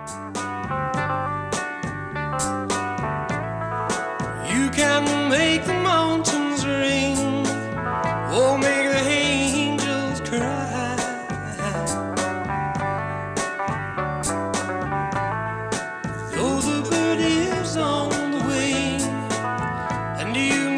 You can make the mountains ring, or make the angels cry. Though the bird is on the wing, and you